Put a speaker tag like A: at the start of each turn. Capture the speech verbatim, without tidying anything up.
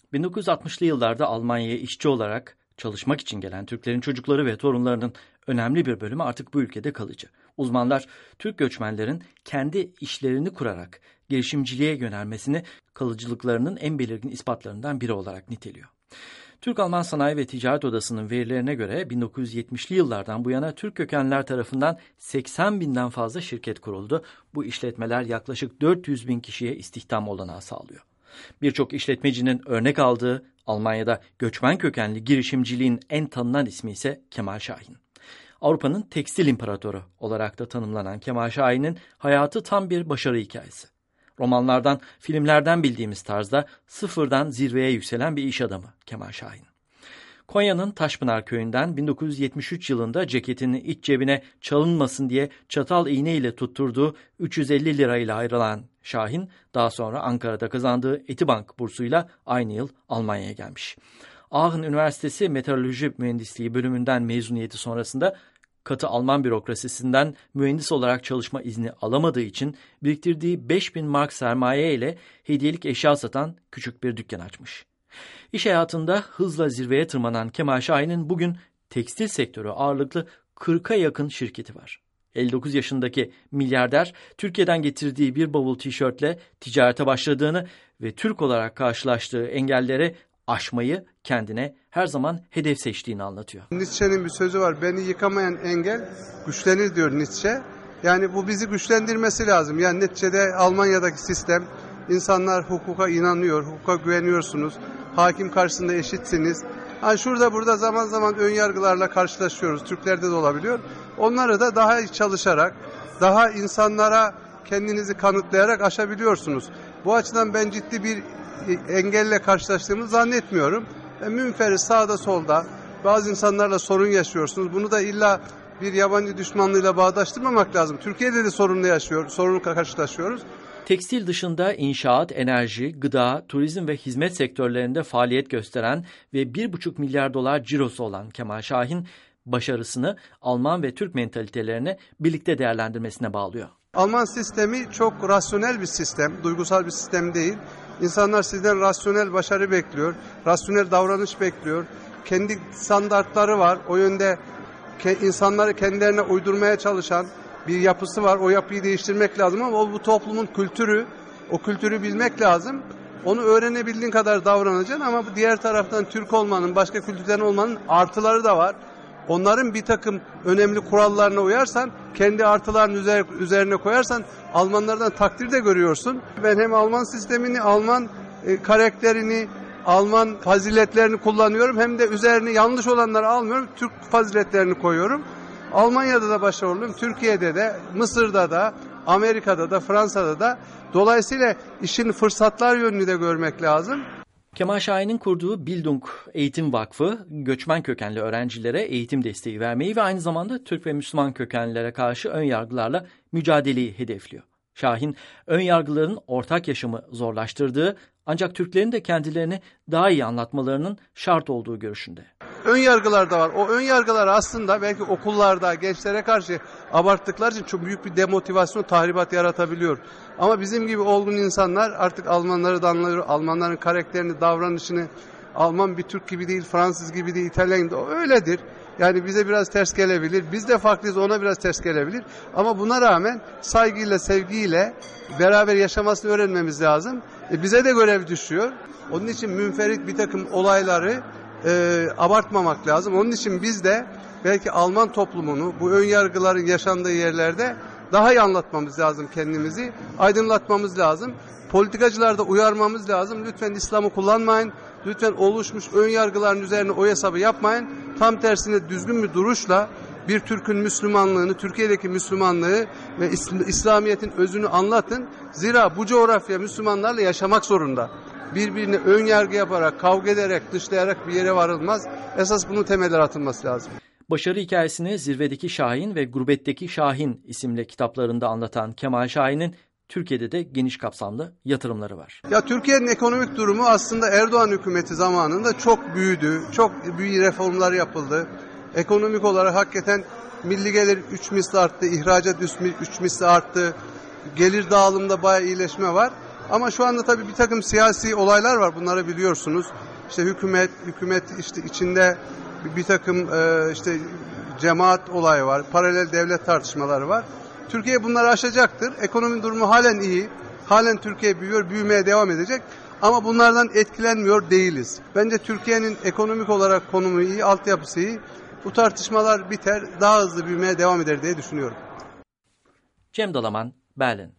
A: bin dokuz yüz altmışlı yıllarda Almanya'ya işçi olarak çalışmak için gelen Türklerin çocukları ve torunlarının önemli bir bölümü artık bu ülkede kalıcı. Uzmanlar Türk göçmenlerin kendi işlerini kurarak girişimciliğe yönelmesini kalıcılıklarının en belirgin ispatlarından biri olarak niteliyor. Türk-Alman Sanayi ve Ticaret Odası'nın verilerine göre bin dokuz yüz yetmişli yıllardan bu yana Türk kökenliler tarafından seksen binden fazla şirket kuruldu. Bu işletmeler yaklaşık dört yüz bin kişiye istihdam olanağı sağlıyor. Birçok işletmecinin örnek aldığı Almanya'da göçmen kökenli girişimciliğin en tanınan ismi ise Kemal Şahin. Avrupa'nın tekstil imparatoru olarak da tanımlanan Kemal Şahin'in hayatı tam bir başarı hikayesi. Romanlardan, filmlerden bildiğimiz tarzda sıfırdan zirveye yükselen bir iş adamı Kemal Şahin. Konya'nın Taşpınar köyünden bin dokuz yüz yetmiş üç yılında ceketinin iç cebine çalınmasın diye çatal iğne ile tutturduğu üç yüz elli lirayla ayrılan Şahin, daha sonra Ankara'da kazandığı Etibank bursuyla aynı yıl Almanya'ya gelmiş. Aachen Üniversitesi Meteoroloji Mühendisliği bölümünden mezuniyeti sonrasında katı Alman bürokrasisinden mühendis olarak çalışma izni alamadığı için biriktirdiği beş bin mark sermaye ile hediyelik eşya satan küçük bir dükkan açmış. İş hayatında hızla zirveye tırmanan Kemal Şahin'in bugün tekstil sektörü ağırlıklı kırka yakın şirketi var. elli dokuz yaşındaki milyarder Türkiye'den getirdiği bir bavul tişörtle ticarete başladığını ve Türk olarak karşılaştığı engelleri aşmayı kendine her zaman hedef seçtiğini anlatıyor.
B: Nietzsche'nin bir sözü var. Beni yıkamayan engel güçlenir diyor Nietzsche. Yani bu bizi güçlendirmesi lazım. Yani neticede Almanya'daki sistem, insanlar hukuka inanıyor, hukuka güveniyorsunuz. Hakim karşısında eşitsiniz. Yani şurada burada zaman zaman ön yargılarla karşılaşıyoruz. Türklerde de olabiliyor. Onları da daha iyi çalışarak, daha insanlara kendinizi kanıtlayarak aşabiliyorsunuz. Bu açıdan ben ciddi bir engelle karşılaştığımı zannetmiyorum. E, münferit sağda solda bazı insanlarla sorun yaşıyorsunuz. Bunu da illa bir yabancı düşmanlığıyla bağdaştırmamak lazım. Türkiye'de de sorunla yaşıyor, sorunla karşılaşıyoruz.
A: Tekstil dışında inşaat, enerji, gıda, turizm ve hizmet sektörlerinde faaliyet gösteren ve bir buçuk milyar dolar cirosu olan Kemal Şahin, başarısını Alman ve Türk mentalitelerini birlikte değerlendirmesine bağlıyor.
B: Alman sistemi çok rasyonel bir sistem, duygusal bir sistem değil. İnsanlar sizden rasyonel başarı bekliyor, rasyonel davranış bekliyor. Kendi standartları var, o yönde insanları kendilerine uydurmaya çalışan bir yapısı var. O yapıyı değiştirmek lazım ama o bu toplumun kültürü, o kültürü bilmek lazım. Onu öğrenebildiğin kadar davranacaksın ama diğer taraftan Türk olmanın, başka kültürden olmanın artıları da var. Onların bir takım önemli kurallarına uyarsan, kendi artılarının üzerine koyarsan Almanlardan takdir de görüyorsun. Ben hem Alman sistemini, Alman e, karakterini, Alman faziletlerini kullanıyorum hem de üzerine yanlış olanları almıyorum, Türk faziletlerini koyuyorum. Almanya'da da başarılıyım, Türkiye'de de, Mısır'da da, Amerika'da da, Fransa'da da. Dolayısıyla işin fırsatlar yönünü de görmek lazım.
A: Kemal Şahin'in kurduğu Bildung Eğitim Vakfı, göçmen kökenli öğrencilere eğitim desteği vermeyi ve aynı zamanda Türk ve Müslüman kökenlilere karşı ön yargılarla mücadeleyi hedefliyor. Şahin, ön yargıların ortak yaşamı zorlaştırdığı ancak Türklerin de kendilerini daha iyi anlatmalarının şart olduğu görüşünde.
B: Ön yargılar da var. O ön yargılar aslında belki okullarda gençlere karşı abarttıkları için çok büyük bir demotivasyon, tahribat yaratabiliyor. Ama bizim gibi olgun insanlar artık Almanları da anlıyor. Almanların karakterini, davranışını, Alman bir Türk gibi değil, Fransız gibi değil, İtalyan gibi değil. Öyledir. Yani bize biraz ters gelebilir. Biz de farklıyız, ona biraz ters gelebilir. Ama buna rağmen saygıyla, sevgiyle beraber yaşamasını öğrenmemiz lazım. E bize de görev düşüyor. Onun için münferit bir takım olayları e, abartmamak lazım. Onun için biz de belki Alman toplumunu bu ön yargıların yaşandığı yerlerde daha iyi anlatmamız lazım kendimizi. Aydınlatmamız lazım. Politikacılar da uyarmamız lazım. Lütfen İslam'ı kullanmayın. Lütfen oluşmuş ön yargıların üzerine o hesabı yapmayın. Tam tersine düzgün bir duruşla bir Türk'ün Müslümanlığını, Türkiye'deki Müslümanlığı ve İslamiyet'in özünü anlatın. Zira bu coğrafya Müslümanlarla yaşamak zorunda. Birbirine ön yargı yaparak, kavga ederek, dışlayarak bir yere varılmaz. Esas bunun temelleri atılması lazım.
A: Başarı hikayesini Zirvedeki Şahin ve Gurbetteki Şahin isimli kitaplarında anlatan Kemal Şahin'in Türkiye'de de geniş kapsamlı yatırımları var.
B: Ya Türkiye'nin ekonomik durumu aslında Erdoğan hükümeti zamanında çok büyüdü. Çok büyük reformlar yapıldı. Ekonomik olarak hakikaten milli gelir üç misli arttı, ihracat üç misli arttı. Gelir dağılımında bayağı iyileşme var. Ama şu anda tabii bir takım siyasi olaylar var. Bunları biliyorsunuz. İşte hükümet, hükümet işte içinde bir takım e, işte cemaat olayı var. Paralel devlet tartışmaları var. Türkiye bunları aşacaktır. Ekonomi durumu halen iyi. Halen Türkiye büyüyor, büyümeye devam edecek. Ama bunlardan etkilenmiyor değiliz. Bence Türkiye'nin ekonomik olarak konumu iyi, altyapısı iyi. Bu tartışmalar biter, daha hızlı büyümeye devam eder diye düşünüyorum.
A: Cem Dalaman, Berlin.